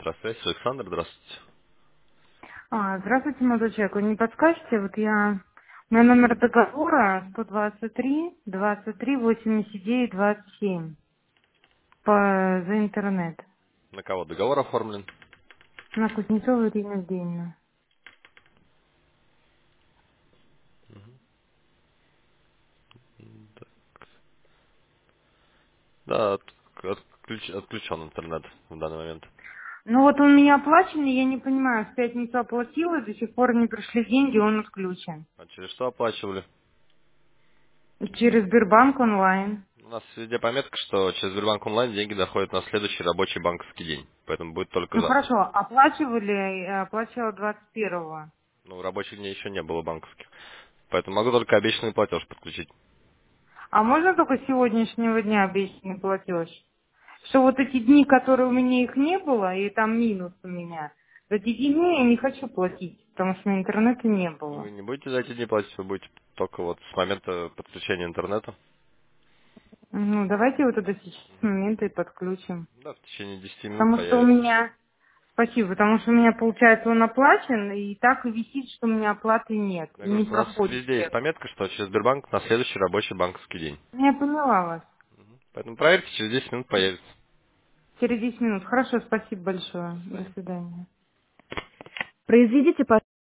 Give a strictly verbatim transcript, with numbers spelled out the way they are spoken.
Здравствуйте, Александр, здравствуйте. А, здравствуйте, молодой человек. Вы не подскажете? Вот я... У меня номер договора сто двадцать три двадцать три восемьдесят девять двадцать семь по... за интернет. На кого договор оформлен? На Кузнецова Ирина Евгеньевна. Да, от- отключ- отключен интернет в данный момент. Ну вот он у меня оплачен, и я не понимаю, в пятницу оплатила, до сих пор не пришли деньги, он отключен. А через что оплачивали? Через Сбербанк онлайн. У нас везде пометка, что через Сбербанк онлайн деньги доходят на следующий рабочий банковский день. Поэтому будет только Ну завтра. хорошо, оплачивали, э, оплачивала двадцать первого. Ну, рабочих дней еще не было банковских. Поэтому могу только обещанный платеж подключить. А можно только с сегодняшнего дня обещанный платеж? Что вот эти дни, которые у меня их не было, и там минус у меня, за эти дни я не хочу платить, потому что на интернета не Вы было. не будете за эти дни платить, вы будете только вот с момента подключения интернета. Ну, давайте вот это сейчас момент и подключим. Да, в течение десяти минут Потому что у появится. меня, спасибо, потому что у меня, получается, он оплачен, и так и висит, что у меня оплаты нет, Я и говорю, не что у нас проходит везде есть чек. пометка, что через Сбербанк на следующий рабочий банковский день. Я поняла вас. Поэтому проверьте, через десять минут появится. Через десять минут. Хорошо, спасибо большое. До До свидания. свидания. Произведите,